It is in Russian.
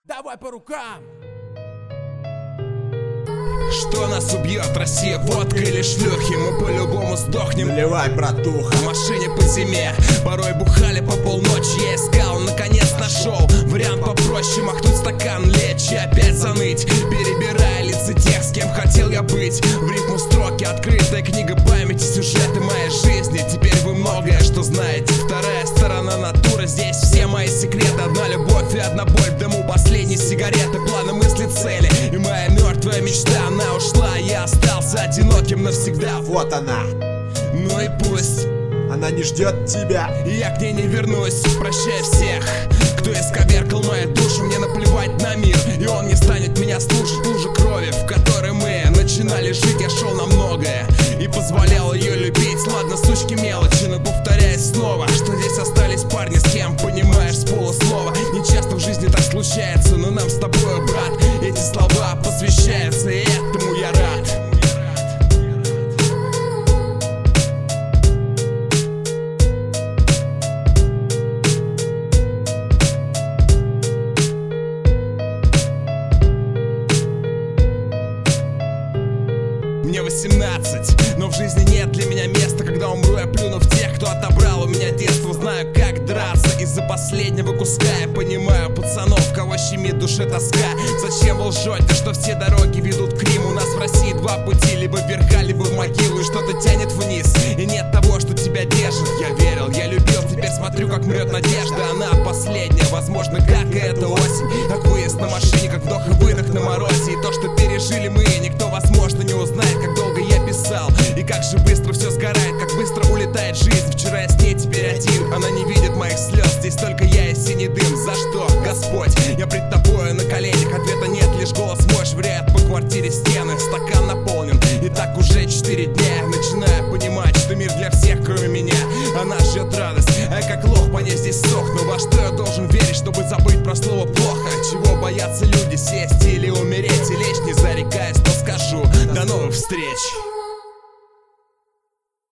Давай по рукам! Что нас убьет, Россия, водка или шлюхи? Мы по-любому сдохнем. Наливай, братуха. В машине по зиме, порой бухали по полночи. Я искал, наконец нашел вариант попроще. Махнуть стакан, лечь и опять заныть, перебирая лица тех, с кем хотел я быть. В рифму строки, открытая книга памяти, сюжеты моей жизни. Теперь вы многое что знаете. Вторая сторона натуры, здесь все мои секреты. Одна любовь и одна боль в дыму последней сигареты. Планы, мысли, цели и моя мертвая мечта. Она ушла, я остался одиноким навсегда. Вот она. Ну и пусть она не ждет тебя, и я к ней не вернусь. Прощай всех, кто исковеркал мою душу. Мне наплевать на мир, и он не станет меня слушать. Лужа крови, в которой мы начинали жить. Я шел на многое и позволял ее любить. Ладно, сучки мелочи, но повторяюсь снова, что здесь остались парни, с кем понимаешь с полуслова. Не часто в жизни так случается, но нам с тобой, брат, эти слова посвящаются, и этому я рад. Мне 18, но в жизни нет для меня места. Когда умру, я плюну в тех, кто отобрал у меня детство. Знаю, как драться из-за последнего куска. Я понимаю пацанов, кого щемит душе тоска. Зачем вы лжете, что все дороги ведут к Риму? У нас в России два пути, либо вверх, либо в могилу. И что-то тянет вниз, и нет того, что тебя держит. Я верил, я любил, теперь смотрю, как мрет надежда. Она последняя, возможно, как и эта осень. Как выезд на машине, как вдох и выдох на морозе. И то, что пережили мы, никто, возможно, не узнает. Как долго я писал, и как же быстро все сгорает, как быстро улетает жизнь. Вчера я с ней, теперь один. Она не видит моих слез, здесь только я и синий дым. За что, Господь? Я пред тобою на коленях. Ответа нет, лишь голос мой швыряет по квартире стены. Стакан наполнен, и так уже 4 дня. Начинаю понимать, что мир для всех, кроме меня. Она ждет радость, а я как лох по ней здесь сохну. Во что я должен верить, чтобы забыть про слово плохо? Чего боятся люди, сесть или умереть, и лечь, не зарекаясь, то скажу: до новых встреч.